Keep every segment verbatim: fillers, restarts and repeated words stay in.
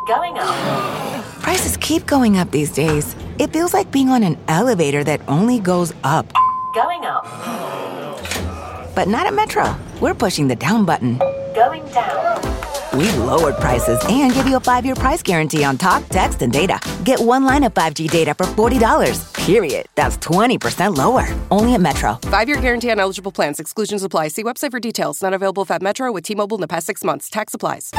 Going up. Prices keep going up these days. It feels like being on an elevator that only goes up. Going up. But not at Metro. We're pushing the down button. Going down. We've lowered prices and give you a five-year price guarantee on talk, text, and data. Get one line of five G data for forty dollars. Period. That's twenty percent lower. Only at Metro. Five-year guarantee on eligible plans. Exclusions apply. See website for details. Not available at Metro with T-Mobile in the past six months. Tax applies.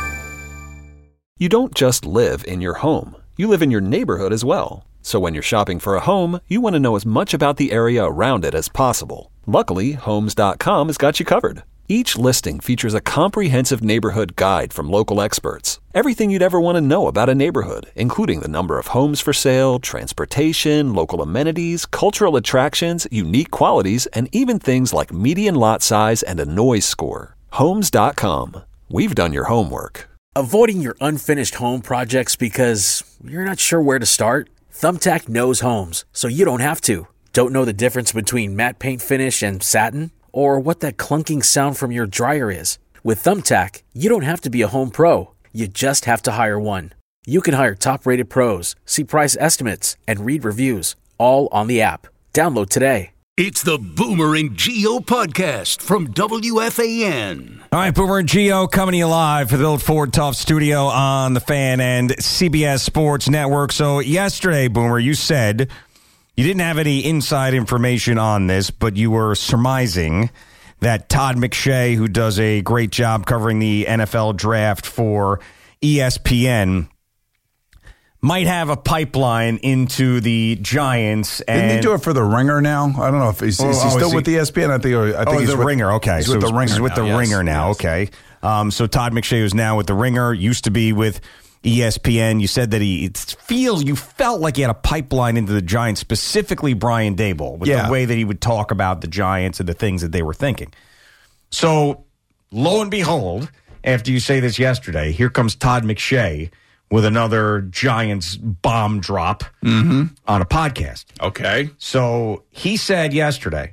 You don't just live in your home. You live in your neighborhood as well. So when you're shopping for a home, you want to know as much about the area around it as possible. Luckily, Homes dot com has got you covered. Each listing features a comprehensive neighborhood guide from local experts. Everything you'd ever want to know about a neighborhood, including the number of homes for sale, transportation, local amenities, cultural attractions, unique qualities, and even things like median lot size and a noise score. Homes dot com. We've done your homework. Avoiding your unfinished home projects because you're not sure where to start? Thumbtack knows homes, so you don't have to. Don't know the difference between matte paint finish and satin? Or what that clunking sound from your dryer is? With Thumbtack, you don't have to be a home pro. You just have to hire one. You can hire top-rated pros, see price estimates, and read reviews, all on the app. Download today. It's the Boomer and Geo podcast from W F A N. All right, Boomer and Geo coming to you live for the old Ford Tough studio on the Fan and C B S Sports Network. So yesterday, Boomer, you said you didn't have any inside information on this, but you were surmising that Todd McShay, who does a great job covering the N F L draft for E S P N, might have a pipeline into the Giants. And didn't he do it for the Ringer now? I don't know if he's, oh, is he oh, still is he, with E S P N. I think. I think oh, he's the with, Ringer. Okay, he's so with the Ringer. He's with the now. Ringer yes, now. yes. Okay, um, so Todd McShay is now with the Ringer. Used to be with E S P N. You said that he feels you felt like he had a pipeline into the Giants, specifically Brian Daboll, with yeah. the way that he would talk about the Giants and the things that they were thinking. So, lo and behold, after you say this yesterday, here comes Todd McShay with another Giants bomb drop mm-hmm. on a podcast. Okay. So he said yesterday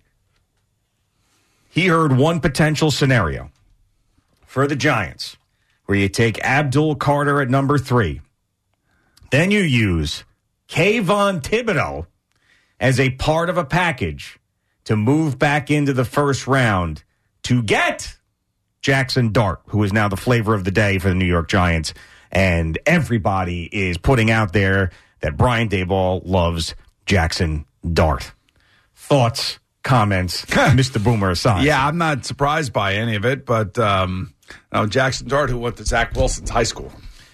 he heard one potential scenario for the Giants where you take Abdul Carter at number three. Then you use Kayvon Thibodeau as a part of a package to move back into the first round to get Jackson Dart, who is now the flavor of the day for the New York Giants. And everybody is putting out there that Brian Daboll loves Jackson Dart. Thoughts, comments, Mister Boomer aside. Yeah, I'm not surprised by any of it, but um, no, Jackson Dart, who went to Zach Wilson's high school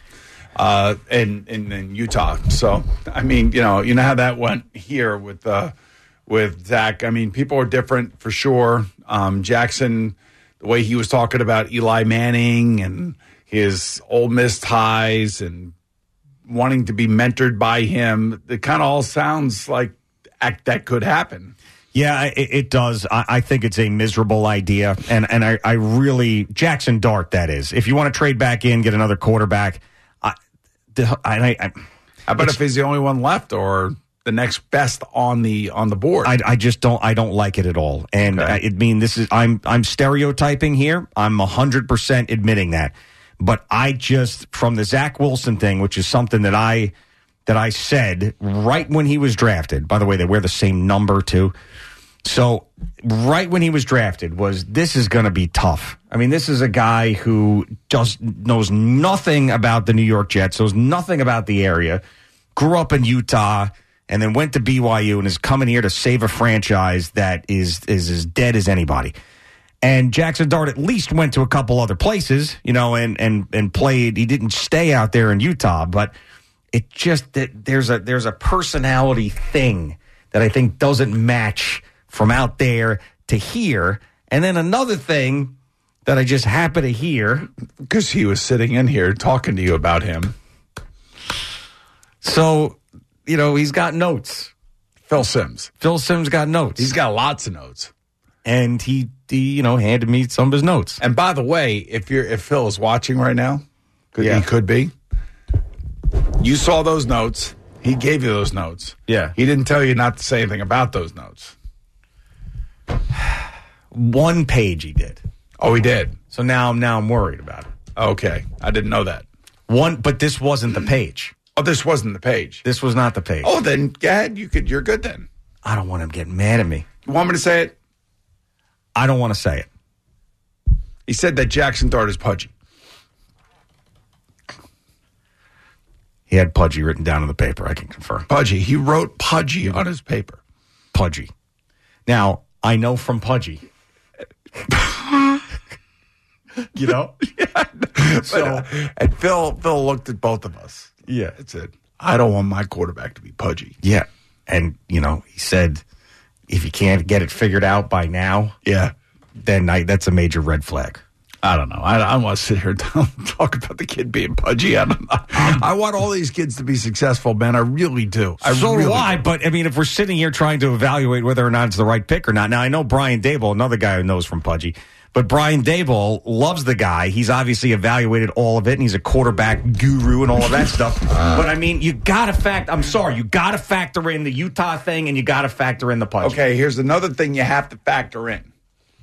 uh, in, in in Utah. So, I mean, you know, you know how that went here with uh, with Zach. I mean, people are different for sure. Um, Jackson, the way he was talking about Eli Manning and his Ole Miss ties and wanting to be mentored by him, it kind of all sounds like act that could happen. Yeah, it, it does. I, I think it's a miserable idea, and and I, I really Jackson Dart. That is, if you want to trade back in, get another quarterback. I, the, I, I, How about if he's the only one left, or the next best on the on the board? I, I just don't. I don't like it at all. And okay. I, I mean, this is I'm I'm stereotyping here. I'm a hundred percent admitting that. But I just, from the Zach Wilson thing, which is something that I that I said right when he was drafted. By the way, they wear the same number, too. So right when he was drafted was, this is going to be tough. I mean, this is a guy who just knows nothing about the New York Jets, knows nothing about the area, grew up in Utah, and then went to B Y U and is coming here to save a franchise that is is as dead as anybody. And Jackson Dart at least went to a couple other places, you know, and and and played. He didn't stay out there in Utah, but it just that there's a there's a personality thing that I think doesn't match from out there to here. And then another thing that I just happen to hear, because he was sitting in here talking to you about him. So, you know, he's got notes. Phil Simms. Phil Simms got notes. He's got lots of notes. And he, he, you know, handed me some of his notes. And by the way, if you're if Phil is watching right now, could, yeah. he could be. You saw those notes. He gave you those notes. Yeah. He didn't tell you not to say anything about those notes. One page he did. Oh, he did. So now, now I'm worried about it. Okay, I didn't know that. One, but this wasn't the page. Oh, this wasn't the page. This was not the page. Oh, then go ahead. You could. You're good then. I don't want him getting mad at me. You want me to say it? I don't want to say it. He said that Jackson Dart is pudgy. He had pudgy written down on the paper. I can confirm. Pudgy. He wrote pudgy on his paper. Pudgy. Now, I know from pudgy. You know? Yeah. So, but, uh, and Phil, Phil looked at both of us. Yeah. And said, I don't want my quarterback to be pudgy. Yeah. And, you know, he said, if you can't get it figured out by now, yeah, then I, that's a major red flag. I don't know. I, I want to sit here and talk about the kid being pudgy. I don't know. I want all these kids to be successful, man. I really do. I so really do I. do. But, I mean, if we're sitting here trying to evaluate whether or not it's the right pick or not. Now, I know Brian Daboll, another guy who knows from pudgy, but Brian Daboll loves the guy. He's obviously evaluated all of it, and he's a quarterback guru and all of that stuff. But, I mean, you got to factor – I'm sorry. You got to factor in the Utah thing, and you got to factor in the pudgy. Okay, here's another thing you have to factor in.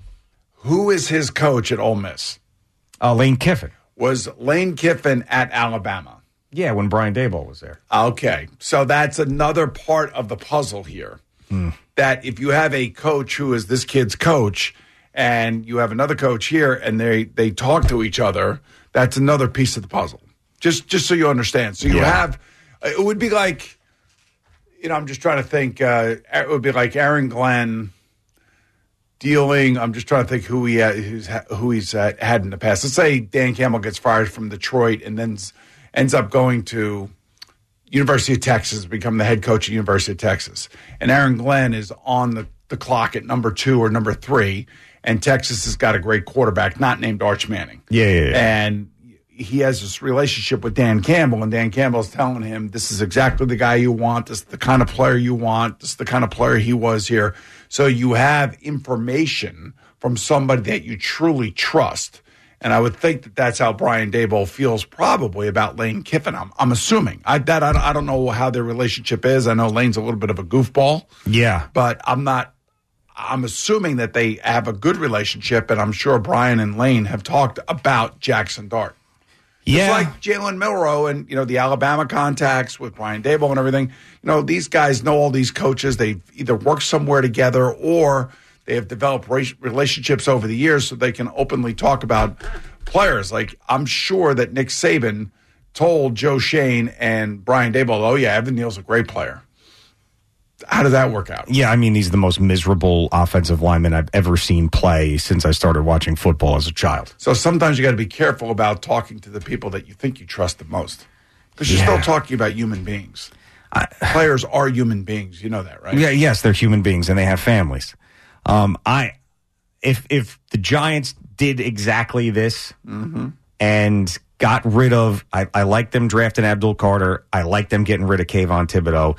Who is his coach at Ole Miss? Uh, Lane Kiffin. Was Lane Kiffin at Alabama? Yeah, when Brian Daboll was there. Okay, so that's another part of the puzzle here. Mm. That if you have a coach who is this kid's coach and you have another coach here and they, they talk to each other, that's another piece of the puzzle. Just just so you understand. So you Yeah. have – it would be like – you know, I'm just trying to think. Uh, it would be like Aaron Glenn – dealing, I'm just trying to think who he had, who's, who he's uh, had in the past. Let's say Dan Campbell gets fired from Detroit and then ends up going to University of Texas, become the head coach at University of Texas. And Aaron Glenn is on the, the clock at number two or number three, and Texas has got a great quarterback, not named Arch Manning. Yeah, yeah, yeah. And he has this relationship with Dan Campbell, and Dan Campbell's telling him, this is exactly the guy you want. This is the kind of player you want. This is the kind of player he was here. So you have information from somebody that you truly trust. And I would think that that's how Brian Daboll feels probably about Lane Kiffin. I'm, I'm assuming. I, that, I, I don't know how their relationship is. I know Lane's a little bit of a goofball. Yeah. But I'm not – I'm assuming that they have a good relationship, and I'm sure Brian and Lane have talked about Jackson Dart. Yeah. It's like Jalen Milroe and, you know, the Alabama contacts with Brian Daboll and everything. You know, these guys know all these coaches. They've either worked somewhere together or they have developed relationships over the years so they can openly talk about players. Like, I'm sure that Nick Saban told Joe Shane and Brian Daboll, oh, yeah, Evan Neal's a great player. How did that work out? Yeah, I mean, he's the most miserable offensive lineman I've ever seen play since I started watching football as a child. So sometimes you got to be careful about talking to the people that you think you trust the most. Because you're Yeah. still talking about human beings. I, Players are human beings. You know that, right? Yeah, yes, they're human beings and they have families. Um, I, if if the Giants did exactly this Mm-hmm. and got rid of, I, I like them drafting Abdul Carter. I like them getting rid of Kayvon Thibodeau.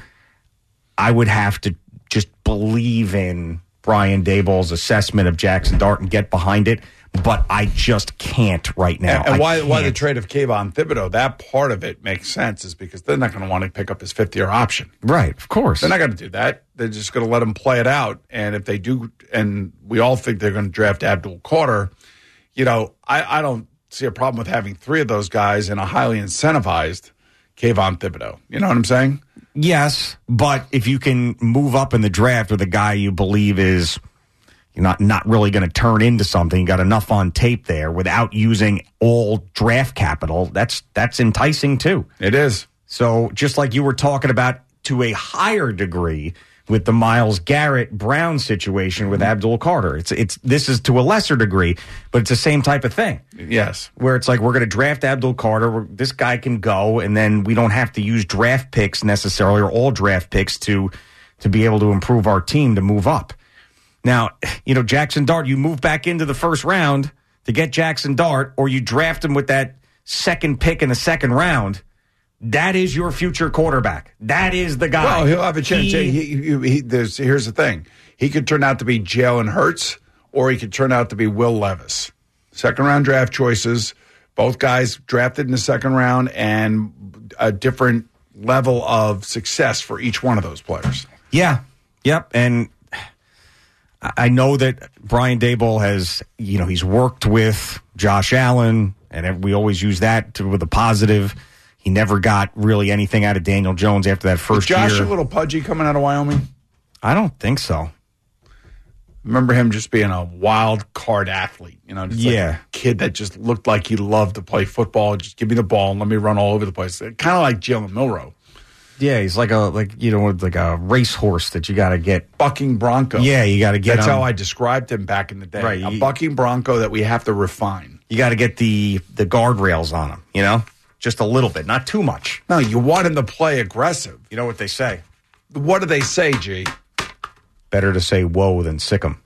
I would have to just believe in Brian Daboll's assessment of Jackson Dart and get behind it, but I just can't right now. And, and I why why the can't. trade of Kayvon Thibodeau? That part of it makes sense is because they're not going to want to pick up his fifth year option. Right, of course. They're not going to do that. They're just going to let him play it out. And if they do, and we all think they're going to draft Abdul Carter, you know, I, I don't see a problem with having three of those guys and a highly incentivized Kayvon Thibodeau. You know what I'm saying? Yes, but if you can move up in the draft with a guy you believe is you're not not really going to turn into something, you got enough on tape there without using all draft capital, that's that's enticing too. It is. So just like you were talking about to a higher degree with the Myles Garrett Brown situation with Abdul Carter. It's it's this is to a lesser degree, but it's the same type of thing. Yes. Where it's like we're going to draft Abdul Carter, we're, this guy can go, and then we don't have to use draft picks necessarily or all draft picks to to be able to improve our team to move up. Now, you know, Jackson Dart, you move back into the first round to get Jackson Dart, or you draft him with that second pick in the second round. That is your future quarterback. That is the guy. Well, he'll have a chance. He, He, he, he, there's, here's the thing. He could turn out to be Jalen Hurts, or he could turn out to be Will Levis. Second round draft choices. Both guys drafted in the second round, and a different level of success for each one of those players. Yeah. Yep. And I know that Brian Daboll has, you know, he's worked with Josh Allen, and we always use that to, with a positive. He never got really anything out of Daniel Jones after that first Is Josh year. a little pudgy coming out of Wyoming? I don't think so. Remember him just being a wild card athlete, you know, just Yeah. like a kid that just looked like he loved to play football. Just give me the ball and let me run all over the place. Kind of like Jalen Milroe. Yeah, he's like a like you know like a racehorse that you got to get Bucking bronco. Yeah, you got to get. That's him. how I described him back in the day. Right, a you- bucking bronco that we have to refine. You got to get the the guardrails on him. You know, just a little bit, not too much. No, you want him to play aggressive. You know what they say? What do they say, G? Better to say whoa than sick 'em.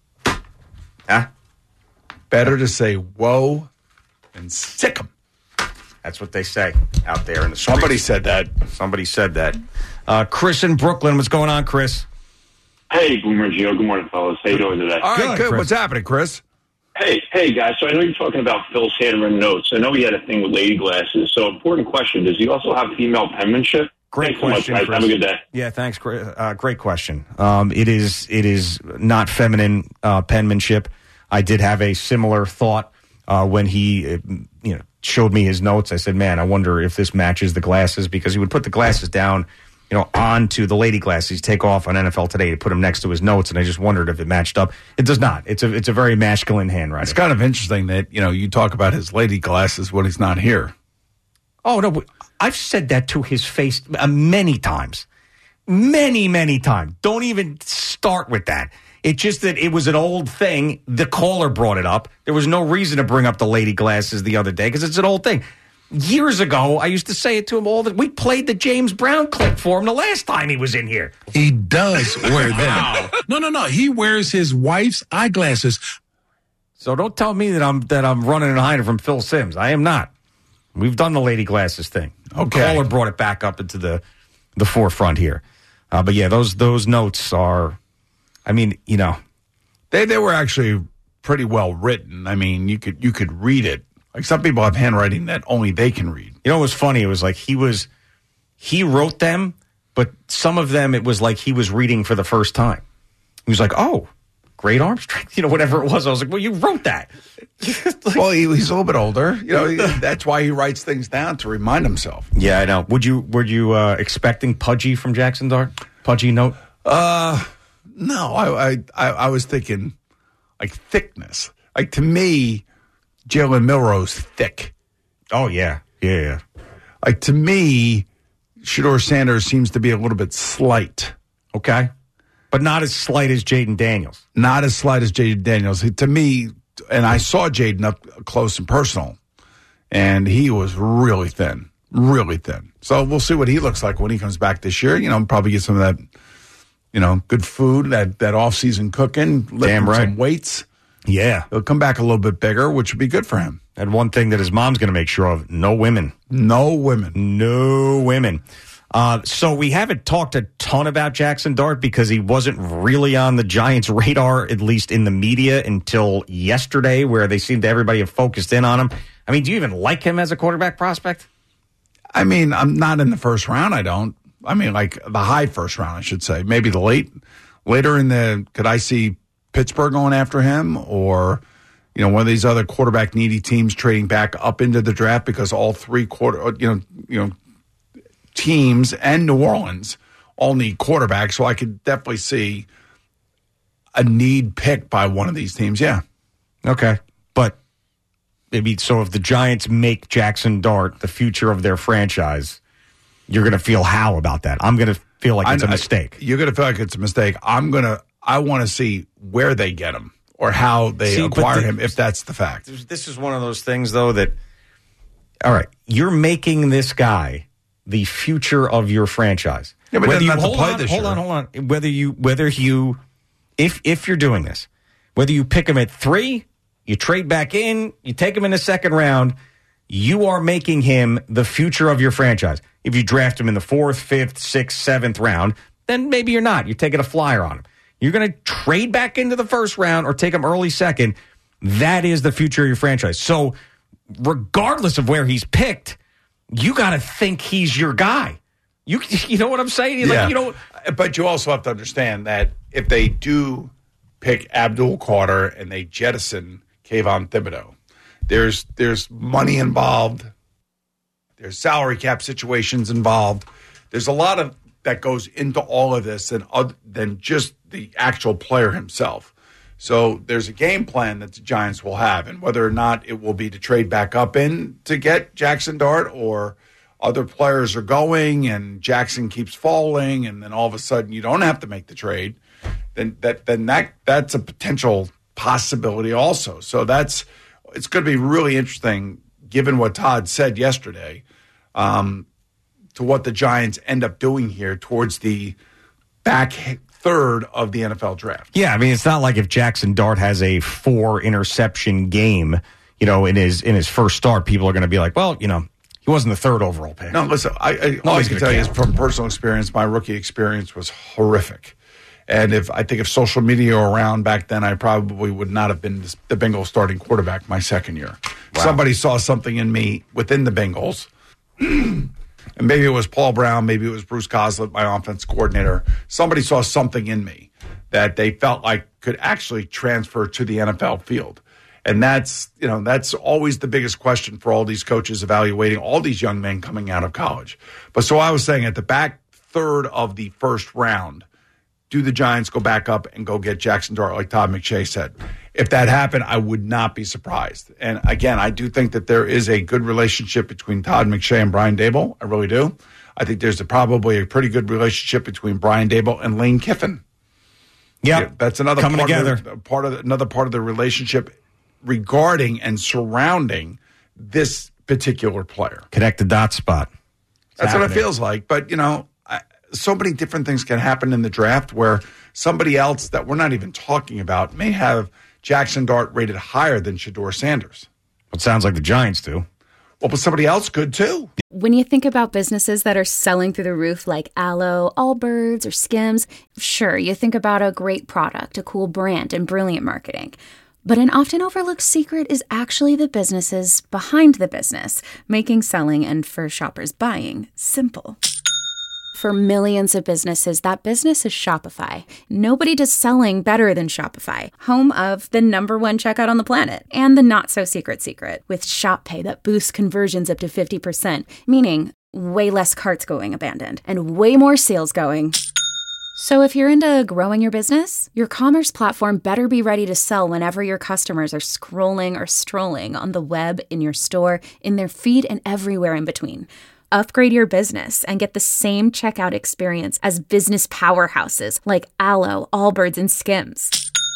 Huh? Better to say whoa than sick 'em. That's what they say out there in the streets. Somebody said that. Somebody said that. Uh, Chris in Brooklyn, what's going on, Chris? Hey, Boomer Gio. Good morning, fellas. How you doing today? All right, Good, good. Chris. What's happening, Chris? Hey, hey, guys. So I know you're talking about Phil's handwritten notes. I know he had a thing with lady glasses. So important question: does he also have female penmanship? Great Thanks so much, question, guys. Chris. Have a good day. Yeah, thanks. Chris. Uh, great question. Um, it is it is not feminine uh, penmanship. I did have a similar thought uh, when he, uh, you know, showed me his notes. I said, "Man, I wonder if this matches the glasses," because he would put the glasses down, you know, onto the lady glasses. Take off on N F L Today to put them next to his notes, and I just wondered if it matched up. It does not. It's a it's a very masculine handwriting. It's kind of interesting that, you know, you talk about his lady glasses when he's not here. Oh, no, I've said that to his face uh, many times. Many, many times. Don't even start with that. It's just that it was an old thing. The caller brought it up. There was no reason to bring up the lady glasses the other day because it's an old thing. Years ago, I used to say it to him all the We played the James Brown clip for him the last time he was in here. He does wear them. No, no, no. He wears his wife's eyeglasses. So don't tell me that I'm that I'm running and hiding from Phil Simms. I am not. We've done the lady glasses thing. Okay. Caller brought it back up into the the forefront here. Uh, but yeah, those those notes are, I mean, you know, They they were actually pretty well written. I mean, you could you could read it. Like some people have handwriting that only they can read. you know what was funny? It was like he was he wrote them, but some of them it was like he was reading for the first time. He was like, "Oh, great arm strength," you know, whatever it was. I was like, "Well, you wrote that." Like, Well, he, he's a little bit older. You know, he- that's why he writes things down to remind himself. yeah, I know. Would you were you uh, expecting Pudgy from Jackson Dart? Pudgy note? Uh, no, I, I, I, I was thinking like thickness. Like to me, Jalen Milroe's thick. Oh yeah, yeah, yeah. Like to me, Shedeur Sanders seems to be a little bit slight. Okay, but not as slight as Jaden Daniels. Not as slight as Jaden Daniels. To me, and I saw Jaden up close and personal, and he was really thin, really thin. So we'll see what he looks like when he comes back this year. You know, probably get some of that, you know, good food, that, that off-season cooking, lift Damn right. some weights. Yeah, He'll come back a little bit bigger, which would be good for him. and one thing that his mom's going to make sure of: no women, No women. no women. Uh, so we haven't talked a ton about Jackson Dart because he wasn't really on the Giants' radar, at least in the media, until yesterday, where they seemed to everybody have focused in on him. I mean, do you even like him as a quarterback prospect? I mean, I'm not in the first round. I don't. I mean, like the high first round, I should say. Maybe the late, later in the. Could I see Pittsburgh going after him, or you know, one of these other quarterback needy teams trading back up into the draft because all three quarter, you know, you know, teams and New Orleans all need quarterbacks. So I could definitely see a need pick by one of these teams. Yeah. Okay, but maybe so. If the Giants make Jackson Dart the future of their franchise, you're going to feel how about that? I'm going to feel like it's I- a mistake. You're going to feel like it's a mistake. I'm going to. I want to see where they get him or how they See, but acquire the- him, if that's the fact. This is one of those things, though, that, all right, you're making this guy the future of your franchise. Yeah, but he doesn't have to hold play on, this hold year. on, hold on. Whether you, whether you, if if you're doing this, whether you pick him at three, you trade back in, you take him in the second round, you are making him the future of your franchise. If you draft him in the fourth, fifth, sixth, seventh round, then maybe you're not. You're taking a flyer on him. You're going to trade back into the first round or take him early second. That is the future of your franchise. So regardless of where he's picked, you got to think he's your guy. You you know what I'm saying? Like, Yeah. you know, But you also have to understand that if they do pick Abdul Carter and they jettison Kayvon Thibodeau, There's there's money involved. There's salary cap situations involved. There's a lot of that goes into all of this than, than just the actual player himself. So there's a game plan that the Giants will have, and whether or not it will be to trade back up in to get Jackson Dart, or other players are going and Jackson keeps falling, and then all of a sudden you don't have to make the trade, then that then that that's a potential possibility also. So that's it's going to be really interesting, given what Todd said yesterday, um, to what the Giants end up doing here towards the back third of the N F L draft. Yeah, I mean, it's not like if Jackson Dart has a four interception game, you know, in his in his first start, people are going to be like, well, you know, he wasn't the third overall pick. No, listen, I, I, all I can tell you is from personal experience, my rookie experience was horrific. And if I think if social media were around back then, I probably would not have been the Bengals starting quarterback my second year. Wow. Somebody saw something in me within the Bengals. And maybe it was Paul Brown, maybe it was Bruce Coslett, my offense coordinator. Somebody saw something in me that they felt like could actually transfer to the N F L field. And that's, you know, that's always the biggest question for all these coaches evaluating all these young men coming out of college. But so I was saying at the back third of the first round, do the Giants go back up and go get Jackson Dart like Todd McShay said? If that happened, I would not be surprised. And again, I do think that there is a good relationship between Todd McShay and Brian Daboll. I really do. I think there's a, probably a pretty good relationship between Brian Daboll and Lane Kiffin. Yep. Yeah, that's another Coming part together. Of the, part of the, another part of the relationship regarding and surrounding this particular player. Connect the dot spot. It's That's happening. what it feels like. But, you know, I, so many different things can happen in the draft where somebody else that we're not even talking about may have Jackson Dart rated higher than Shedeur Sanders. It sounds like the Giants do. Well, but somebody else could too. When you think about businesses that are selling through the roof like Aloe, Allbirds, or Skims, sure, you think about a great product, a cool brand, and brilliant marketing. But an often overlooked secret is actually the businesses behind the business, making selling and for shoppers buying simple. For millions of businesses, that business is Shopify. Nobody does selling better than Shopify, home of the number one checkout on the planet and the not-so-secret secret with Shop Pay that boosts conversions up to fifty percent, meaning way less carts going abandoned and way more sales going. So if you're into growing your business, your commerce platform better be ready to sell whenever your customers are scrolling or strolling on the web, in your store, in their feed, and everywhere in between. Upgrade your business and get the same checkout experience as business powerhouses like Aloe, Allbirds, and Skims.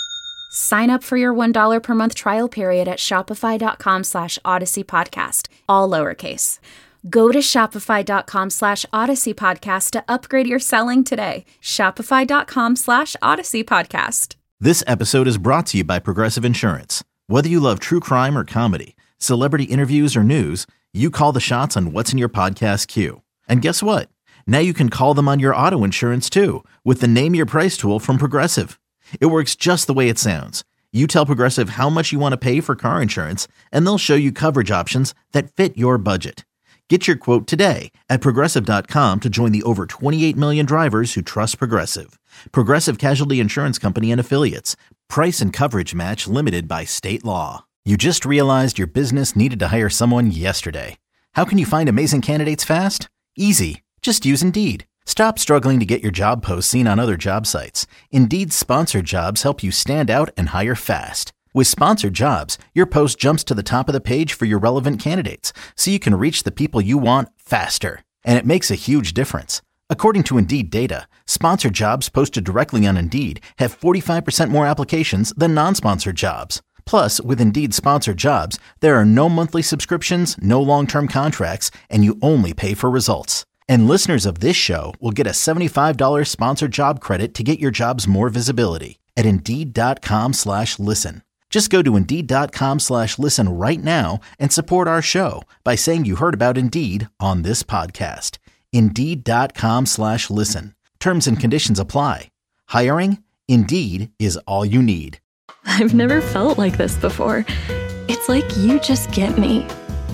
Sign up for your one dollar per month trial period at shopify.com slash Odyssey Podcast, all lowercase. Go to shopify.com slash Odyssey Podcast to upgrade your selling today. Shopify.com slash Odyssey Podcast. This episode is brought to you by Progressive Insurance. Whether you love true crime or comedy, celebrity interviews or news, you call the shots on what's in your podcast queue. And guess what? Now you can call them on your auto insurance too with the Name Your Price tool from Progressive. It works just the way it sounds. You tell Progressive how much you want to pay for car insurance, and they'll show you coverage options that fit your budget. Get your quote today at Progressive dot com to join the over twenty-eight million drivers who trust Progressive. Progressive Casualty Insurance Company and Affiliates. Price and coverage match limited by state law. You just realized your business needed to hire someone yesterday. How can you find amazing candidates fast? Easy. Just use Indeed. Stop struggling to get your job posts seen on other job sites. Indeed's sponsored jobs help you stand out and hire fast. With sponsored jobs, your post jumps to the top of the page for your relevant candidates, so you can reach the people you want faster. And it makes a huge difference. According to Indeed data, sponsored jobs posted directly on Indeed have forty-five percent more applications than non-sponsored jobs. Plus, with Indeed sponsored jobs, there are no monthly subscriptions, no long-term contracts, and you only pay for results. And listeners of this show will get a seventy-five dollars sponsored job credit to get your jobs more visibility at Indeed.com slash listen. Just go to Indeed.com slash listen right now and support our show by saying you heard about Indeed on this podcast. Indeed.com slash listen. Terms and conditions apply. Hiring? Indeed is all you need. I've never felt like this before. It's like you just get me.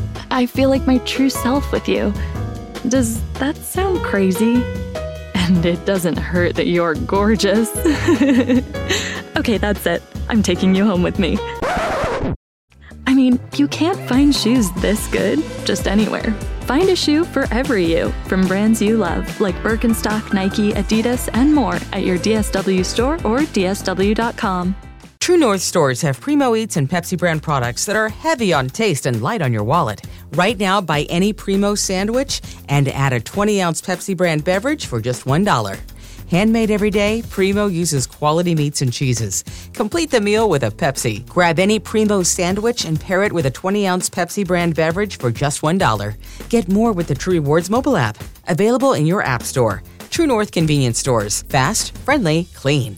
I feel like my true self with you. Does that sound crazy? And it doesn't hurt that you're gorgeous. Okay, that's it. I'm taking you home with me. I mean, you can't find shoes this good just anywhere. Find a shoe for every you from brands you love, like Birkenstock, Nike, Adidas, and more at your D S W store or D S W dot com. True North stores have Primo Eats and Pepsi brand products that are heavy on taste and light on your wallet. Right now, buy any Primo sandwich and add a twenty ounce Pepsi brand beverage for just one dollar. Handmade every day, Primo uses quality meats and cheeses. Complete the meal with a Pepsi. Grab any Primo sandwich and pair it with a twenty ounce Pepsi brand beverage for just one dollar. Get more with the True Rewards mobile app. Available in your app store. True North convenience stores. Fast, friendly, clean.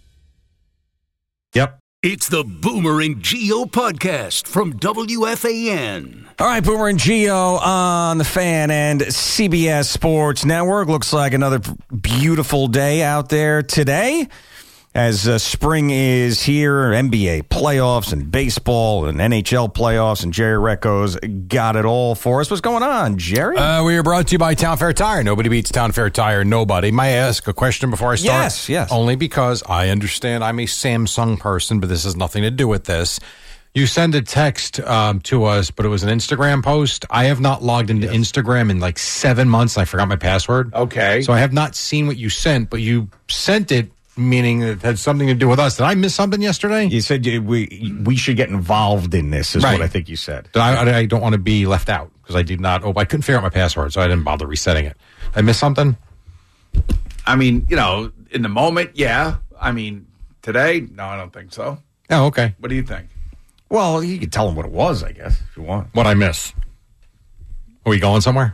Yep. It's the Boomer and Geo podcast from W F A N. All right, Boomer and Geo on the Fan and C B S Sports Network. Looks like another beautiful day out there today as uh, spring is here. N B A playoffs and baseball and N H L playoffs, and Jerry Recco's got it all for us. What's going on, Jerry? Uh, we are brought to you by Town Fair Tire. Nobody beats Town Fair Tire. Nobody. May I ask a question before I start? Yes, yes. Only because I understand I'm a Samsung person, but this has nothing to do with this. You send a text um, to us, but it was an Instagram post. I have not logged into yes. Instagram in like seven months. I forgot my password. Okay. So I have not seen what you sent, but you sent it, meaning it had something to do with us. Did I miss something yesterday? You said you, we we should get involved in this, is right. what I think you said. I, I don't want to be left out because I did not. Oh, I couldn't figure out my password, so I didn't bother resetting it. I missed something? I mean, you know, in the moment, yeah. I mean, today, no, I don't think so. Oh, okay. What do you think? Well, you could tell them what it was, I guess, if you want. What I miss? Are we going somewhere?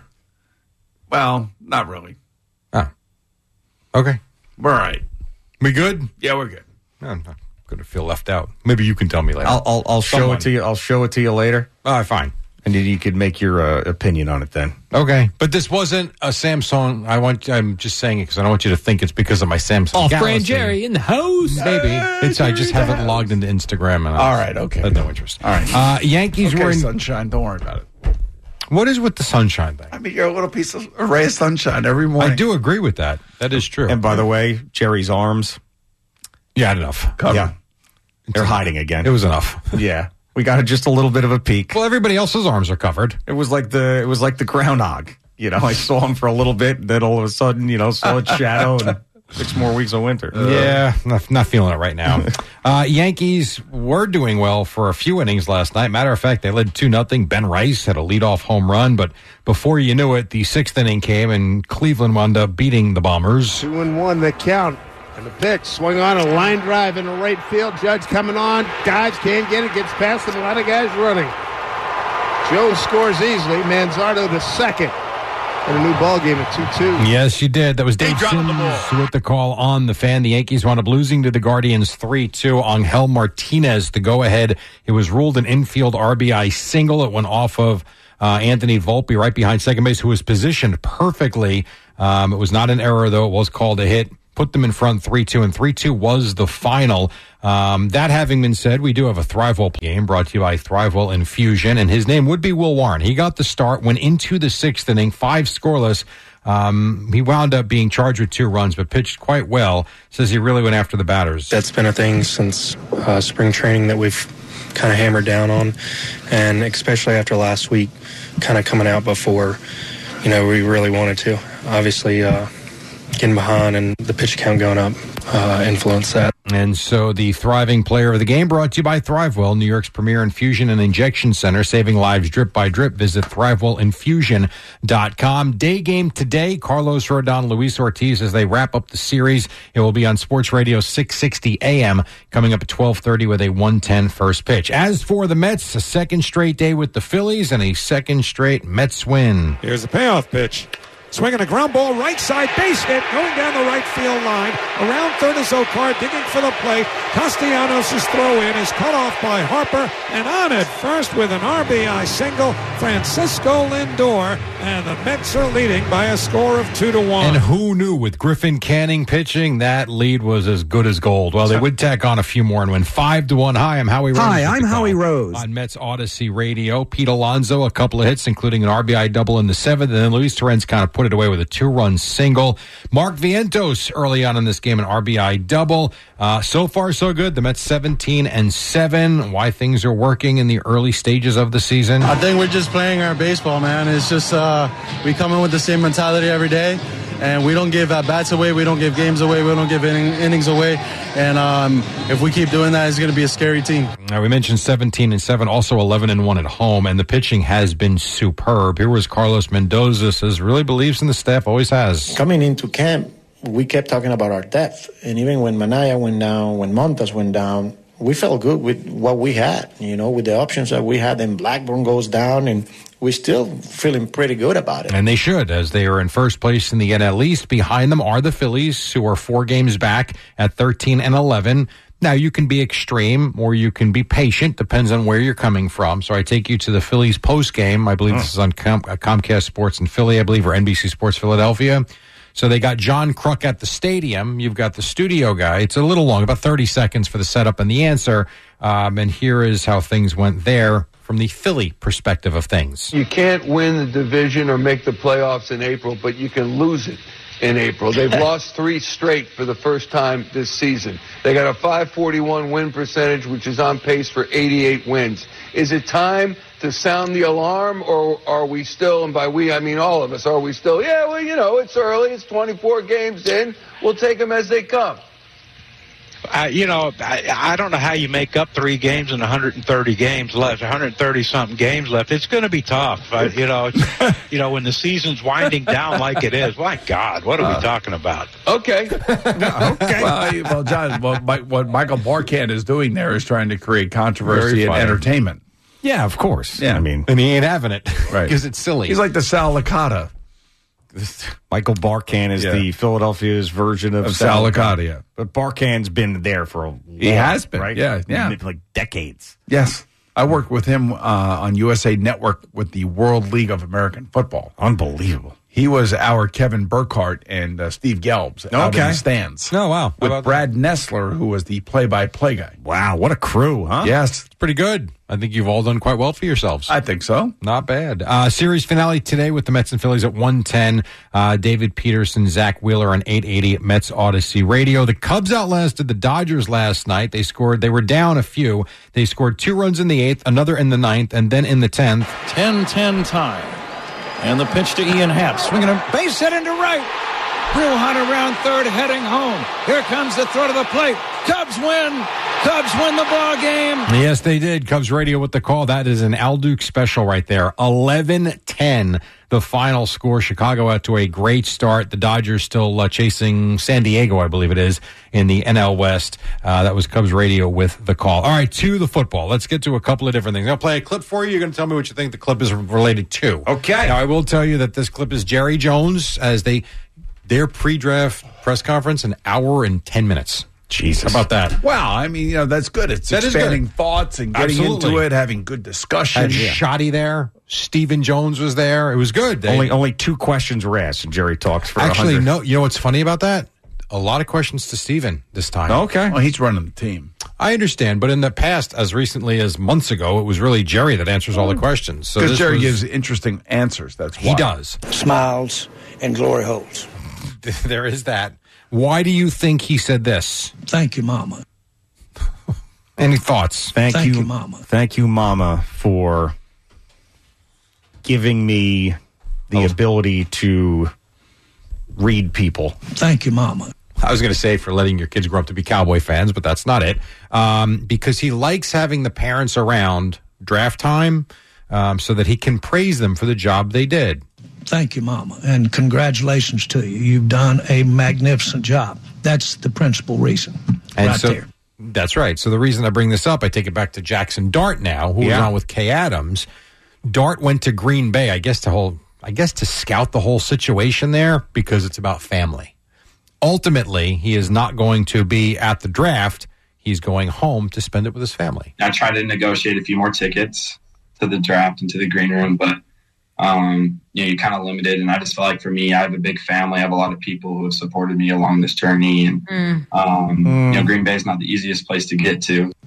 Well, not really. Oh. Okay. We're all right. We good? Yeah, we're good. I'm not going to feel left out. Maybe you can tell me later. I'll, I'll, I'll show Someone. it to you. I'll show it to you later. All right, fine. And then you could make your uh, opinion on it then. Okay. But this wasn't a Samsung. I want. I'm just saying it because I don't want you to think it's because of my Samsung Off Galaxy. brand Jerry in the house. Maybe. It's I just haven't logged into Instagram. And All right, okay. I had no interest. All right. Uh, Yankees okay, were in. sunshine. Don't worry about it. What is with the sunshine thing? I mean, you're a little piece of a ray of sunshine every morning. I do agree with that. That is true. And by the way, Jerry's arms. Yeah, enough. Cover. Yeah. They're hiding again. It was enough. Yeah. We got just a little bit of a peek. Well, everybody else's arms are covered. It was like the it was like the groundhog. You know, I saw him for a little bit, then all of a sudden, you know, saw its shadow and six more weeks of winter. Uh, yeah, not, not feeling it right now. uh, Yankees were doing well for a few innings last night. Matter of fact, they led two nothing. Ben Rice had a leadoff home run, but before you knew it, the sixth inning came and Cleveland wound up beating the Bombers. Two and one, the count. And the pitch, swung on a line drive into right field. Judge coming on, dives, can't get it, gets past him. A lot of guys running. Jones scores easily. Manzardo to second. And a new ball game at two two. Yes, you did. That was Dave Sims with the call on the Fan. The Yankees wound up losing to the Guardians three two. Angel Martinez, the go-ahead. It was ruled an infield R B I single. It went off of uh, Anthony Volpe right behind second base, who was positioned perfectly. Um, it was not an error, though. It was called a hit. Put them in front three two, and three two was the final. Um, that having been said, we do have a Thrivewell game brought to you by Thrivewell Infusion, and his name would be Will Warren. He got the start, went into the sixth inning, five scoreless. Um, he wound up being charged with two runs, but pitched quite well. Says he really went after the batters. That's been a thing since uh, spring training that we've kind of hammered down on, and especially after last week, kind of coming out before, you know, we really wanted to. Obviously, uh, getting behind and the pitch count going up uh, influenced that. And so the thriving player of the game brought to you by Thrivewell, New York's premier infusion and injection center, saving lives drip by drip. Visit Thrivewell Infusion dot com. Day game today, Carlos Rodon, Luis Ortiz as they wrap up the series. It will be on Sports Radio six sixty A M coming up at twelve thirty with a one ten first pitch. As for the Mets, a second straight day with the Phillies and a second straight Mets win. Here's the payoff pitch. Swinging a ground ball, right side, base hit, going down the right field line. Around third is Okar, digging for the play. Castellanos' throw in is cut off by Harper. And on at first with an R B I single, Francisco Lindor. And the Mets are leading by a score of two to one. And who knew with Griffin Canning pitching, that lead was as good as gold. Well, they would tack on a few more and win five to one. Hi, I'm Howie Rose. Hi, I'm Howie Rose. On Mets Odyssey Radio, Pete Alonso, a couple of hits, including an R B I double in the seventh. And then Luis Torrens kind of put put it away with a two-run single. Mark Vientos early on in this game, an R B I double. Uh, so far, so good. The Mets seventeen and seven. Why things are working in the early stages of the season. I think we're just playing our baseball, man. It's just uh, we come in with the same mentality every day. And we don't give uh, bats away. We don't give games away. We don't give inning, innings away. And um, if we keep doing that, it's going to be a scary team. Now, we mentioned seventeen and seven, also eleven and one at home. And the pitching has been superb. Here was Carlos Mendoza, says really believes in the staff, always has. Coming into camp, we kept talking about our depth. And even when Manaya went down, when Montas went down, we felt good with what we had, you know, with the options that we had. Then Blackburn goes down, and we're still feeling pretty good about it. And they should, as they are in first place in the N L East. Behind them are the Phillies, who are four games back at thirteen and eleven. Now, you can be extreme or you can be patient. Depends on where you're coming from. So I take you to the Phillies post-game. I believe oh. this is on Com- Comcast Sports in Philly, I believe, or N B C Sports Philadelphia. So they got John Kruk at the stadium. You've got the studio guy. It's a little long, about thirty seconds for the setup and the answer. Um, and here is how things went there from the Philly perspective of things. You can't win the division or make the playoffs in April, but you can lose it in April. They've lost three straight for the first time this season. They got a five forty-one win percentage, which is on pace for eighty-eight wins. Is it time to sound the alarm, or are we still, and by we I mean all of us, are we still, yeah, well, you know, it's early, it's twenty-four games in, we'll take them as they come? I, you know, I, I don't know how you make up three games and one hundred thirty games left, one hundred thirty something games left. It's going to be tough. I, you know, it's, you know, when the season's winding down like it is. My God, what are uh, we talking about? Okay, okay. Well, well, John, well, my, what Michael Barkan is doing there is trying to create controversy and entertainment. Yeah, of course. Yeah, I mean, and he ain't having it, right? Because it's silly. He's like the Sal Licata. Michael Barkan is yeah. the Philadelphia's version of, of Sal Licata. Yeah. But Barkan's been there for a long, he has been, right? Yeah, yeah, like decades. Yes, I worked with him uh, on U S A Network with the World League of American Football. Unbelievable. He was our Kevin Burkhardt and uh, Steve Gelbs okay. out in the stands. Oh, wow. With Brad that? Nessler, who was the play-by-play guy. Wow, what a crew, huh? Yes. It's pretty good. I think you've all done quite well for yourselves. I think so. Not bad. Uh, series finale today with the Mets and Phillies at one ten. Uh, David Peterson, Zach Wheeler on eight eighty at Mets Odyssey Radio. The Cubs outlasted the Dodgers last night. They scored, they were down a few. They scored two runs in the eighth, another in the ninth, and then in the tenth. ten ten time. And the pitch to Ian Happ, swinging a base hit into right. Brewhon around third, heading home. Here comes the throw to the plate. Cubs win. Cubs win the ball game. Yes, they did. Cubs radio with the call. That is an Al Duke special right there. eleven ten, the final score. Chicago out to a great start. The Dodgers still uh, chasing San Diego, I believe it is, in the N L West. Uh, that was Cubs radio with the call. All right, to the football. Let's get to a couple of different things. I'll play a clip for you. You're going to tell me what you think the clip is related to. Okay. Now, I will tell you that this clip is Jerry Jones as they their pre-draft press conference, an hour and ten minutes. Jesus. How about that? Well, I mean, you know, that's good. It's that expanding thoughts and getting Absolutely. into it, having good discussion. Had yeah. Shoddy there. Stephen Jones was there. It was good. They, only only two questions were asked, and Jerry talks for Actually, one hundred. no. You know what's funny about that? A lot of questions to Stephen this time. Okay. Well, he's running the team. I understand, but in the past, as recently as months ago, it was really Jerry that answers all the questions. Because So Jerry was, gives interesting answers. That's why. He does. Smiles and glory holes. There is that. Why do you think he said this? Thank you, Mama. Any thoughts? Thank, Thank you, you, Mama. Thank you, Mama, for giving me the oh. ability to read people. Thank you, Mama. I was going to say for letting your kids grow up to be Cowboy fans, but that's not it. Um, because he likes having the parents around draft time um, so that he can praise them for the job they did. Thank you, Mama, and congratulations to you. You've done a magnificent job. That's the principal reason And right so, there. That's right. So the reason I bring this up, I take it back to Jackson Dart now, who Yeah. was on with Kay Adams. Dart went to Green Bay, I guess to hold, I guess to scout the whole situation there because it's about family. Ultimately, he is not going to be at the draft. He's going home to spend it with his family. I tried to negotiate a few more tickets to the draft and to the green room, but um, you know, you're kind of limited. And I just felt like for me, I have a big family. I have a lot of people who have supported me along this journey. And, Mm. um, Mm. you know, Green Bay is not the easiest place to get to.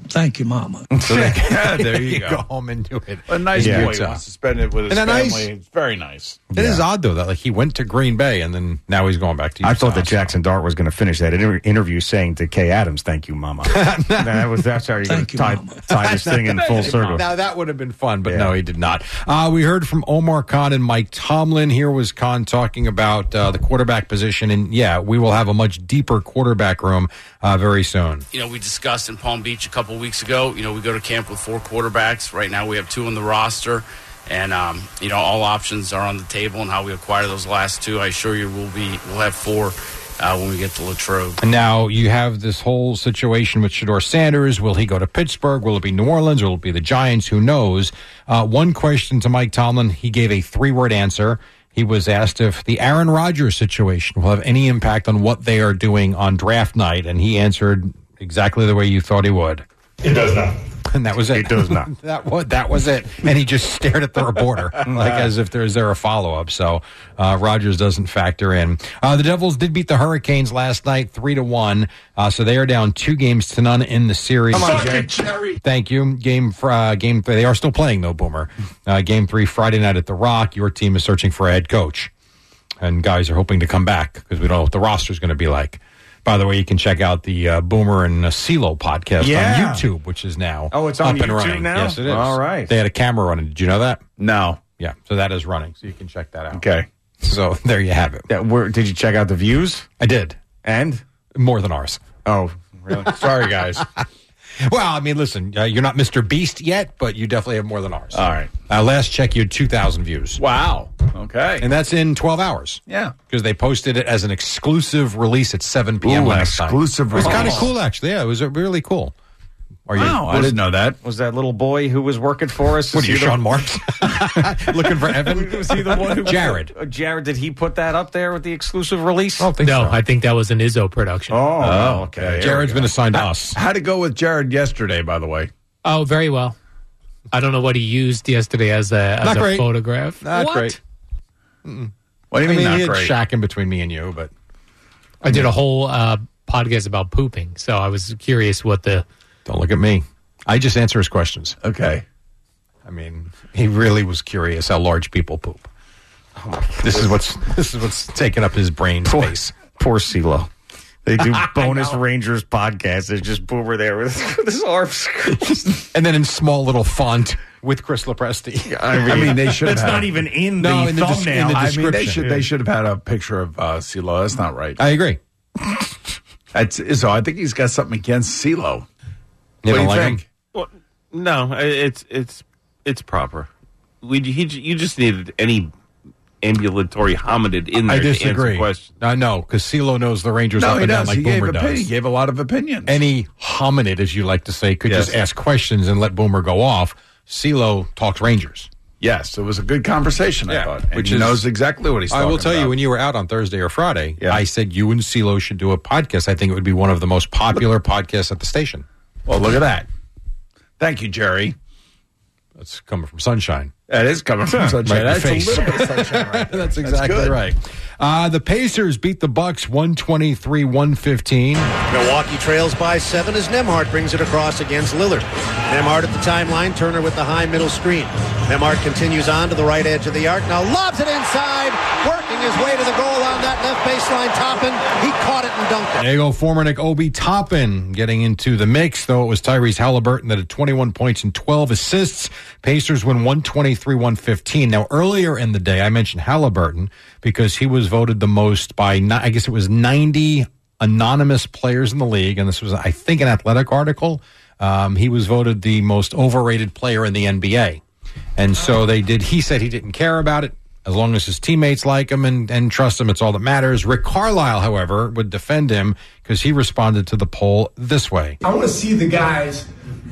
Thank you, Mama. So they, yeah, there you go. Go home and do it. A nice Yeah. boy wants to spend it with his Isn't that family. nice? It's very nice. It is odd though that like he went to Green Bay and then now he's going back to Utah. I thought that Jackson Dart was going to finish that inter- interview saying to Kay Adams, "Thank you, Mama." that was that's how you're going to tie, tie this thing in full circle. Now that would have been fun, but no, he did not. Uh, we heard from Omar Khan and Mike Tomlin. Here was Khan talking about uh, the quarterback position, and yeah, we will have a much deeper quarterback room uh, very soon. You know, we discussed in Palm Beach a couple weeks ago, you know, we go to camp with four quarterbacks. Right now we have two on the roster, and, um, you know, all options are on the table, and how we acquire those last two, I assure you we'll, be, we'll have four uh, when we get to Latrobe. And now you have this whole situation with Shedeur Sanders. Will he go to Pittsburgh? Will it be New Orleans? Or will it be the Giants? Who knows? Uh, one question to Mike Tomlin, he gave a three-word answer. He was asked if the Aaron Rodgers situation will have any impact on what they are doing on draft night, and he answered exactly the way you thought he would. It does not. And that was it. It does not. that was that was it. And he just stared at the reporter like as if there's there a follow up. So uh, Rodgers doesn't factor in. Uh, the Devils did beat the Hurricanes last night, three to one. Uh, so they are down two games to none in the series. Come on, Jerry. Jerry. Thank you. Game for uh, game. They are still playing though, Boomer. Uh, game three Friday night at the Rock. Your team is searching for a head coach, and guys are hoping to come back because we don't know what the roster is going to be like. By the way, you can check out the uh, Boomer and uh, CeeLo podcast Yeah. on YouTube, which is now Oh, it's on up and YouTube running. now? Yes, it is. All right. They had a camera running. Did you know that? No. Yeah, so that is running, so you can check that out. Okay. So there you have it. Yeah, where, did you check out the views? I did. And? More than ours. Oh, really? Sorry, guys. Well, I mean, listen, uh, you're not Mister Beast yet, but you definitely have more than ours. All right. Uh, last check, you had two thousand views. Wow. Okay. And that's in twelve hours. Yeah. Because they posted it as an exclusive release at seven p.m. Ooh, last an night. exclusive It was kind of release. cool, actually. Yeah, it was uh, really cool. Are you, Wow, I was- didn't know that. Was that little boy who was working for us? What are you, Is he the- Sean Marks? Looking for Evan? Was he the one who Jared. Uh, Jared, did he put that up there with the exclusive release? I don't think No, so. I think that was an Izzo production. Oh, Oh, okay. okay. There Jared's we been go. assigned to us. How'd it go with Jared yesterday, by the way? Oh, very well. I don't know what he used yesterday as a, as Not a great. photograph. Not What? great. What do you I mean, mean, not he had great? Shaq in between me and you, but I did a whole uh, podcast about pooping, so I was curious what the. don't look at me. I just answer his questions. Okay. I mean, he really was curious how large people poop. This is what's this is what's taking up his brain Poor, space. poor CeeLo. They do bonus Rangers podcasts. There's just Boomer there with, with his arms. And then in small little font with Chris Lopresti. I mean, I mean, they should have That's had not a- even in No, the in the des- thumbnail. in the I mean, they description. should they should have had a picture of uh, CeeLo. That's not right. I agree. That's Izzo. I think he's got something against CeeLo. You what don't do you like think? him? Well, no, it's it's it's proper. We he, you just needed any ambulatory hominid in there I to disagree. answer questions. I know, because CeeLo knows the Rangers No, up he and down does. like he gave Boomer opinion. He does. gave a lot of opinions. Any hominid, as you like to say, could Yes. just ask questions and let Boomer go off. CeeLo talks Rangers. Yes, it was a good conversation, I Yeah, thought. And which he is- knows exactly what he's talking I about. will tell you, when you were out on Thursday or Friday, Yeah. I said you and CeeLo should do a podcast. I think it would be one of the most popular podcasts at the station. Well, look at that. Thank you, Jerry. That's coming from Sunshine. That is coming from Sunshine. Right in That's the a face. little bit of sunshine right there. That's exactly good. right. Uh, the Pacers beat the Bucks one twenty-three one fifteen. Milwaukee trails by seven as Nembhard brings it across against Lillard. Nembhard at the timeline, Turner with the high middle screen. Nembhard continues on to the right edge of the arc. Now lobs it inside, working his way to the goal on that left baseline. Toppin, he caught it and dunked it. There you go, former Nick Obi Toppin getting into the mix, though it was Tyrese Halliburton that had twenty-one points and twelve assists. Pacers win one twenty-three one fifteen. Now, earlier in the day, I mentioned Halliburton because he was voted the most by, ni- I guess it was ninety anonymous players in the league, and this was, I think, an Athletic article. Um, he was voted the most overrated player in the N B A. And so they did, he said he didn't care about it. As long as his teammates like him and, and trust him, it's all that matters. Rick Carlisle, however, would defend him because he responded to the poll this way. I want to see the guys'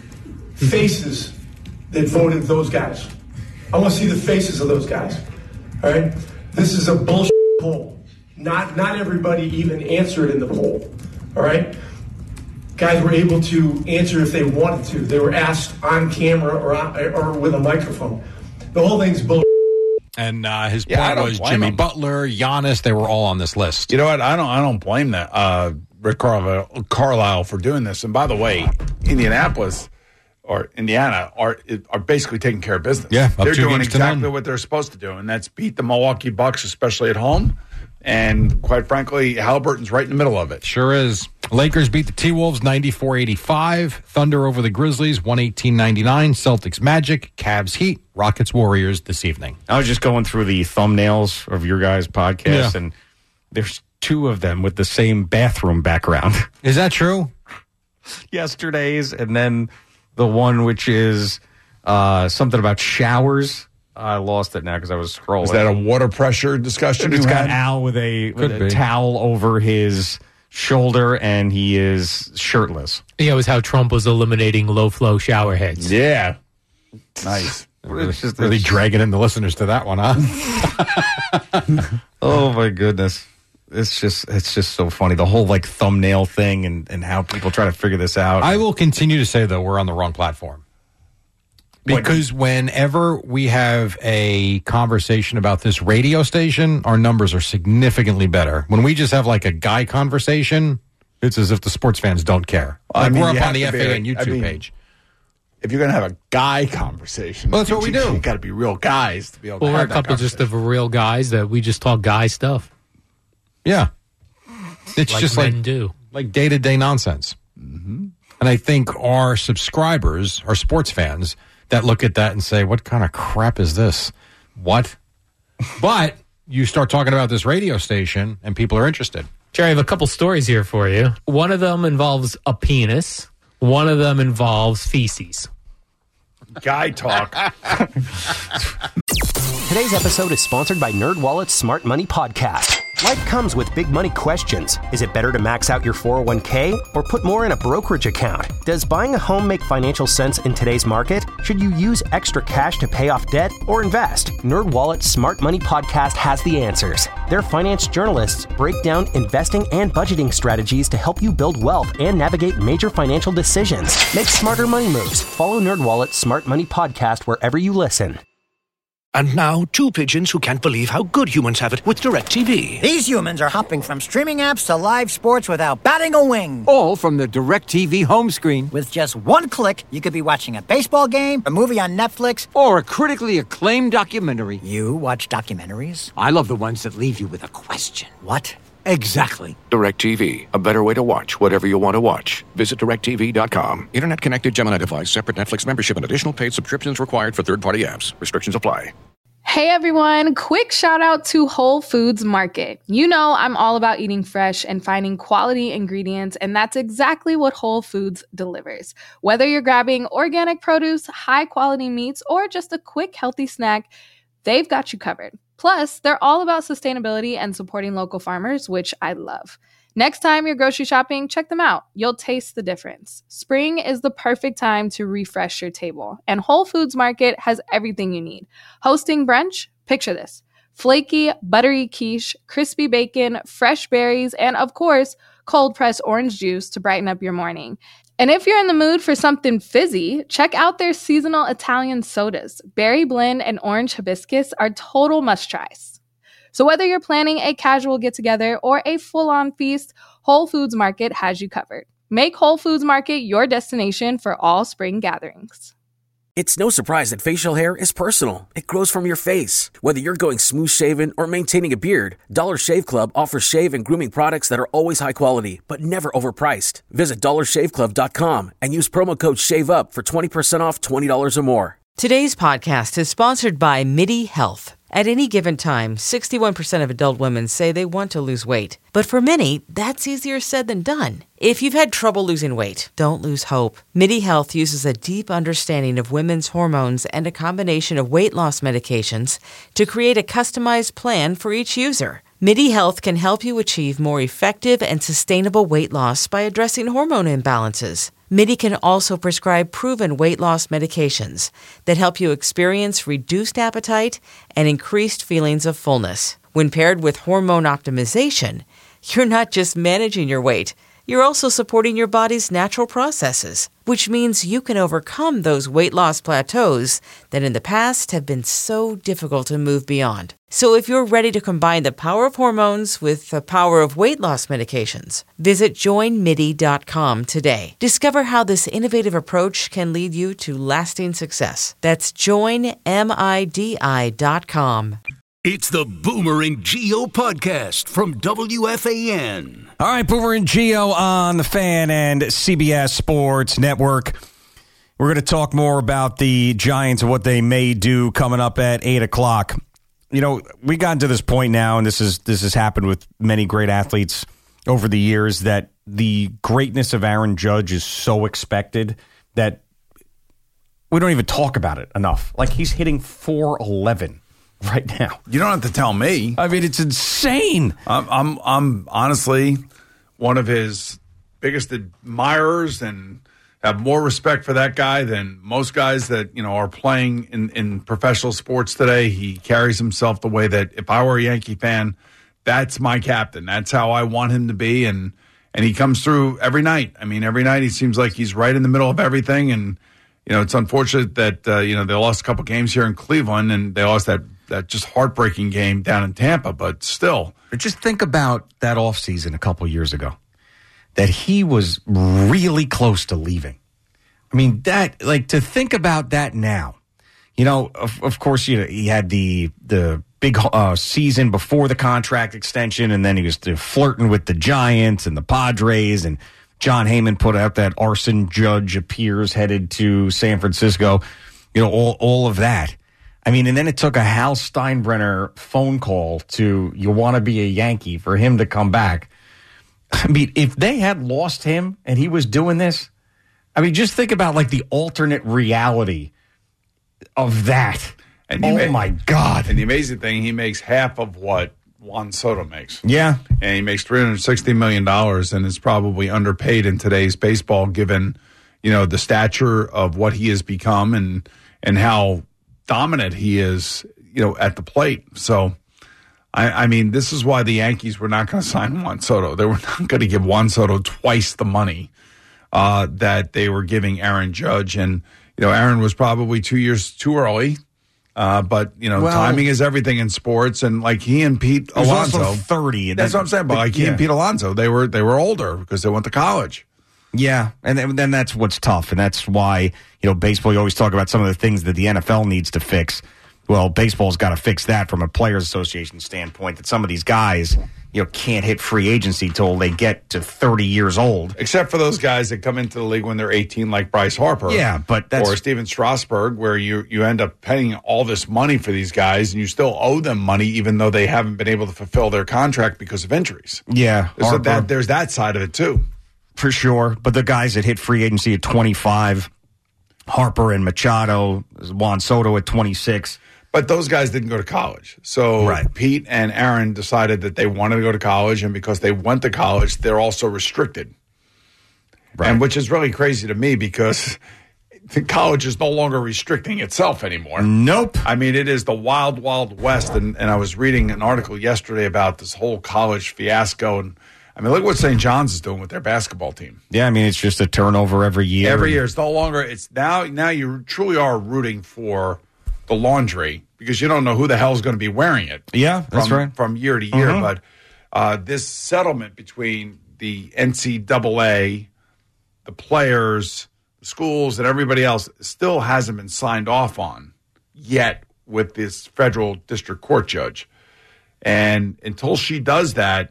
faces that voted those guys. I want to see the faces of those guys. All right? This is a bullshit poll. Not not everybody even answered in the poll. All right? Guys were able to answer if they wanted to. They were asked on camera or on, or with a microphone. The whole thing's bullshit. And uh, his Yeah, I point don't was blame Jimmy him. Butler, Giannis, they were all on this list. You know what? I don't. I don't blame that. Uh, Rick Carlisle, Carlisle for doing this. And by the way, Indianapolis or Indiana are are basically taking care of business. Yeah, up they're two doing games to exactly none. what they're supposed to do, and that's beat the Milwaukee Bucks, especially at home. And quite frankly, Halliburton's right in the middle of it. Sure is. Lakers beat the T-Wolves ninety-four eighty-five. Thunder over the Grizzlies one eighteen ninety-nine. Celtics Magic. Cavs Heat. Rockets Warriors this evening. I was just going through the thumbnails of your guys' podcast, Yeah. and there's two of them with the same bathroom background. Is that true? Yesterday's, and then the one which is uh, something about showers. I lost it now because I was scrolling. Is that a water pressure discussion? It's you got had? Al with a, with Could a be. towel over his shoulder, and he is shirtless. Yeah, it was how Trump was eliminating low-flow shower heads. Yeah. Nice. Really, really dragging in the listeners to that one, huh? Oh my goodness. It's just it's just so funny. The whole like thumbnail thing and, and how people try to figure this out. I will continue to say, though, we're on the wrong platform. Because whenever we have a conversation about this radio station, our numbers are significantly better. When we just have like a guy conversation, it's as if the sports fans don't care. Like I mean, we're you up have on the to F be A a- N I YouTube mean, page. If you're going to have a guy conversation, Well, that's what we do. You got to be real guys to be able Well, to we're have a that couple just of real guys that we just talk guy stuff. Yeah. It's Like just men like do. like day-to-day nonsense. Mm-hmm. And I think our subscribers, our sports fans, that look at that and say, what kind of crap is this? What? But you start talking about this radio station and people are interested. Jerry, I have a couple stories here for you. One of them involves a penis. One of them involves feces. Guy talk. Today's episode is sponsored by NerdWallet's Smart Money Podcast. Life comes with big money questions. Is it better to max out your four oh one k or put more in a brokerage account? Does buying a home make financial sense in today's market? Should you use extra cash to pay off debt or invest? NerdWallet's Smart Money Podcast has the answers. Their finance journalists break down investing and budgeting strategies to help you build wealth and navigate major financial decisions. Make smarter money moves. Follow NerdWallet's Smart Money Podcast wherever you listen. And now, two pigeons who can't believe how good humans have it with DirecTV. These humans are hopping from streaming apps to live sports without batting a wing. All from the DirecTV home screen. With just one click, you could be watching a baseball game, a movie on Netflix, or a critically acclaimed documentary. You watch documentaries? I love the ones that leave you with a question. What? Exactly. DirecTV, a better way to watch whatever you want to watch. Visit direct T V dot com. Internet connected Gemini device, separate Netflix membership, and additional paid subscriptions required for third-party apps. Restrictions apply. Hey everyone, quick shout out to Whole Foods Market. You know I'm all about eating fresh and finding quality ingredients, and that's exactly what Whole Foods delivers. Whether you're grabbing organic produce, high quality meats, or just a quick healthy snack, they've got you covered. Plus, they're all about sustainability and supporting local farmers, which I love. Next time you're grocery shopping, check them out. You'll taste the difference. Spring is the perfect time to refresh your table, and Whole Foods Market has everything you need. Hosting brunch? Picture this. Flaky, buttery quiche, crispy bacon, fresh berries, and of course, cold-pressed orange juice to brighten up your morning. And if you're in the mood for something fizzy, check out their seasonal Italian sodas. Berry blend and orange hibiscus are total must-tries. So whether you're planning a casual get-together or a full-on feast, Whole Foods Market has you covered. Make Whole Foods Market your destination for all spring gatherings. It's no surprise that facial hair is personal. It grows from your face. Whether you're going smooth-shaven or maintaining a beard, Dollar Shave Club offers shave and grooming products that are always high quality, but never overpriced. Visit dollar shave club dot com and use promo code SHAVEUP for twenty percent off twenty dollars or more. Today's podcast is sponsored by MIDI Health. At any given time, sixty-one percent of adult women say they want to lose weight. But for many, that's easier said than done. If you've had trouble losing weight, don't lose hope. MIDI Health uses a deep understanding of women's hormones and a combination of weight loss medications to create a customized plan for each user. MIDI Health can help you achieve more effective and sustainable weight loss by addressing hormone imbalances. MIDI can also prescribe proven weight loss medications that help you experience reduced appetite and increased feelings of fullness. When paired with hormone optimization, you're not just managing your weight, You're also supporting your body's natural processes, which means you can overcome those weight loss plateaus that in the past have been so difficult to move beyond. So if you're ready to combine the power of hormones with the power of weight loss medications, visit join midi dot com today. Discover how this innovative approach can lead you to lasting success. That's join midi dot com. It's the Boomer and Geo podcast from W F A N. All right, Boomer and Geo on the Fan and C B S Sports Network. We're going to talk more about the Giants and what they may do coming up at eight o'clock. You know, we gotten to this point now, and this is this has happened with many great athletes over the years, that the greatness of Aaron Judge is so expected that we don't even talk about it enough. Like, he's hitting four eleven right now. You don't have to tell me. I mean, it's insane. I'm, I'm, I'm honestly one of his biggest admirers and have more respect for that guy than most guys that, you know, are playing in, in professional sports today. He carries himself the way that if I were a Yankee fan, that's my captain. That's how I want him to be. And, and he comes through every night. I mean, every night he seems like he's right in the middle of everything. And, you know, it's unfortunate that, uh, you know, they lost a couple games here in Cleveland and they lost that that just heartbreaking game down in Tampa, but still. Just think about that offseason a couple years ago, that he was really close to leaving. I mean, that, like, to think about that now, you know, of, of course, you know, he had the the big uh, season before the contract extension, and then he was flirting with the Giants and the Padres, and John Heyman put out that Arson Judge appears headed to San Francisco, you know, all, all of that. I mean, and then it took a Hal Steinbrenner phone call to, you want to be a Yankee, for him to come back. I mean, if they had lost him and he was doing this, I mean, just think about, like, the alternate reality of that. And oh, ma- my God. And the amazing thing, he makes half of what Juan Soto makes. Yeah. And he makes three hundred sixty million dollars and is probably underpaid in today's baseball, given, you know, the stature of what he has become and and how dominant he is, you know, at the plate. So, I, I mean, this is why the Yankees were not going to sign Juan Soto. They were not going to give Juan Soto twice the money uh, that they were giving Aaron Judge. And, you know, Aaron was probably two years too early. Uh, but, you know, well, timing is everything in sports. And like he and Pete Alonso. Also thirty. That's what I'm saying. But like he yeah. and Pete Alonso, they were, they were older because they went to college. Yeah, and then, then that's what's tough, and that's why, you know, baseball, you always talk about some of the things that the N F L needs to fix. Well, baseball's got to fix that from a Players Association standpoint, that some of these guys, you know, can't hit free agency till they get to thirty years old. Except for those guys that come into the league when they're eighteen, like Bryce Harper. Yeah, but that's... Or Steven Strasburg, where you, you end up paying all this money for these guys, and you still owe them money, even though they haven't been able to fulfill their contract because of injuries. Yeah. So that, there's that side of it, too. For sure, but the guys that hit free agency at twenty-five, Harper and Machado, Juan Soto at twenty-six. But those guys didn't go to college. So right. Pete and Aaron decided that they wanted to go to college, and because they went to college, they're also restricted. Right. And which is really crazy to me because college is no longer restricting itself anymore. Nope. I mean, it is the wild, wild west. And, and I was reading an article yesterday about this whole college fiasco, and I mean, look what Saint John's is doing with their basketball team. Yeah, I mean, it's just a turnover every year. Every year. It's no longer, it's now, now you truly are rooting for the laundry because you don't know who the hell is going to be wearing it. Yeah, that's from, right. From year to year. Mm-hmm. But uh, this settlement between the N C double A, the players, the schools, and everybody else still hasn't been signed off on yet with this federal district court judge. And until she does that,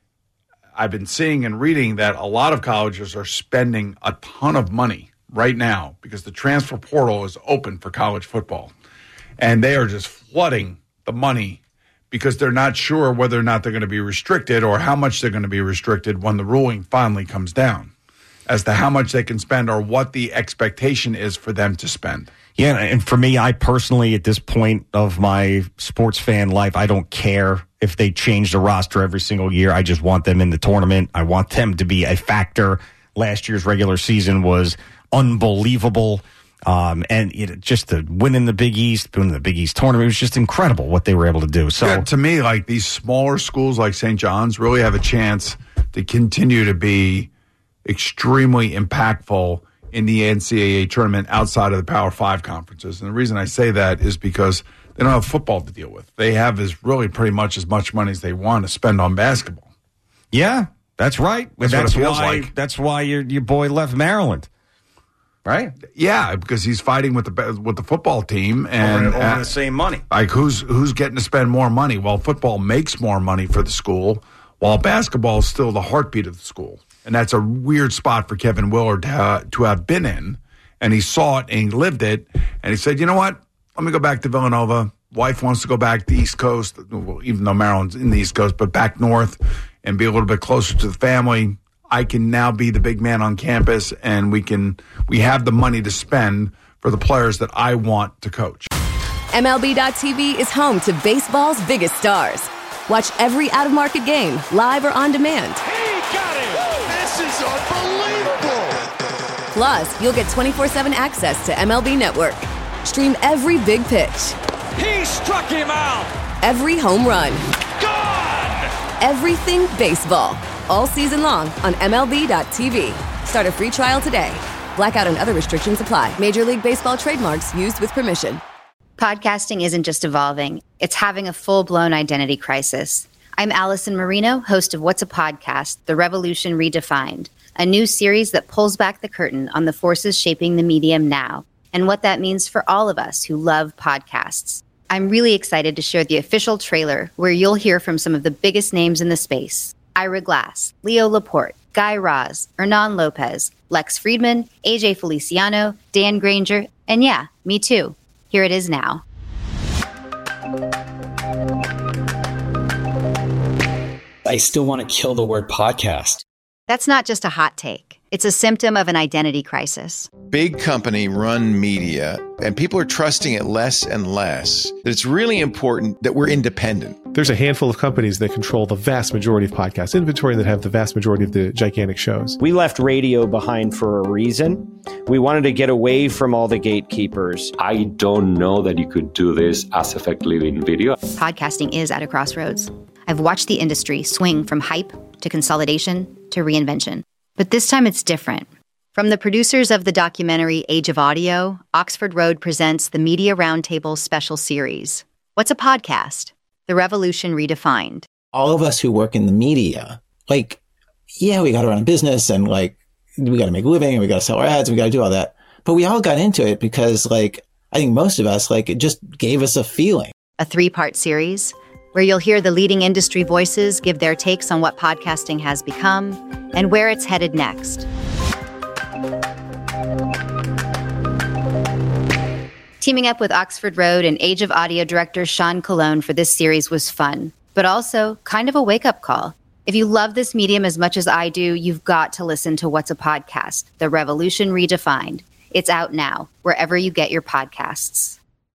I've been seeing and reading that a lot of colleges are spending a ton of money right now because the transfer portal is open for college football. And they are just flooding the money because they're not sure whether or not they're going to be restricted or how much they're going to be restricted when the ruling finally comes down as to how much they can spend or what the expectation is for them to spend. Yeah, and for me, I personally, at this point of my sports fan life, I don't care if they change the roster every single year. I just want them in the tournament. I want them to be a factor. Last year's regular season was unbelievable. Um, and it, just the winning the Big East, winning the Big East tournament, it was just incredible what they were able to do. So yeah, to me, like these smaller schools like Saint John's really have a chance to continue to be extremely impactful in the N C double A tournament outside of the Power Five conferences. And the reason I say that is because they don't have football to deal with. They have is really pretty much as much money as they want to spend on basketball. Yeah, that's right. That's, that's what it feels why, like. That's why your your boy left Maryland, right? Yeah, because he's fighting with the with the football team and over, over uh, the same money. Like who's who's getting to spend more money? Well, football makes more money for the school, while basketball is still the heartbeat of the school. And that's a weird spot for Kevin Willard to, uh, to have been in. And he saw it and he lived it. And he said, you know what? Let me go back to Villanova. Wife wants to go back to the East Coast, well, even though Maryland's in the East Coast, but back north and be a little bit closer to the family. I can now be the big man on campus, and we can we have the money to spend for the players that I want to coach. M L B dot T V is home to baseball's biggest stars. Watch every out-of-market game, live or on demand. This is unbelievable. Plus, you'll get twenty-four seven access to M L B Network. Stream every big pitch. He struck him out. Every home run. Gone. Everything baseball. All season long on M L B dot T V. Start a free trial today. Blackout and other restrictions apply. Major League Baseball trademarks used with permission. Podcasting isn't just evolving. It's having a full-blown identity crisis. I'm Allison Marino, host of What's a Podcast? The Revolution Redefined, a new series that pulls back the curtain on the forces shaping the medium now and what that means for all of us who love podcasts. I'm really excited to share the official trailer where you'll hear from some of the biggest names in the space. Ira Glass, Leo Laporte, Guy Raz, Hernan Lopez, Lex Friedman, A J Feliciano, Dan Granger, and yeah, me too. Here it is now. I still want to kill the word podcast. That's not just a hot take. It's a symptom of an identity crisis. Big company run media, and people are trusting it less and less. It's really important that we're independent. There's a handful of companies that control the vast majority of podcast inventory that have the vast majority of the gigantic shows. We left radio behind for a reason. We wanted to get away from all the gatekeepers. I don't know that you could do this as effectively in video. Podcasting is at a crossroads. I've watched the industry swing from hype to consolidation to reinvention. But this time it's different. From the producers of the documentary Age of Audio, Oxford Road presents the Media Roundtable special series. What's a podcast? The Revolution Redefined. All of us who work in the media, like, yeah, we got to run a business and like, we got to make a living and we got to sell our ads and we got to do all that. But we all got into it because like, I think most of us, like, it just gave us a feeling. A three-part series where you'll hear the leading industry voices give their takes on what podcasting has become and where it's headed next. Teaming up with Oxford Road and Age of Audio director Sean Colon for this series was fun, but also kind of a wake-up call. If you love this medium as much as I do, you've got to listen to What's a Podcast? The Revolution Redefined. It's out now, wherever you get your podcasts.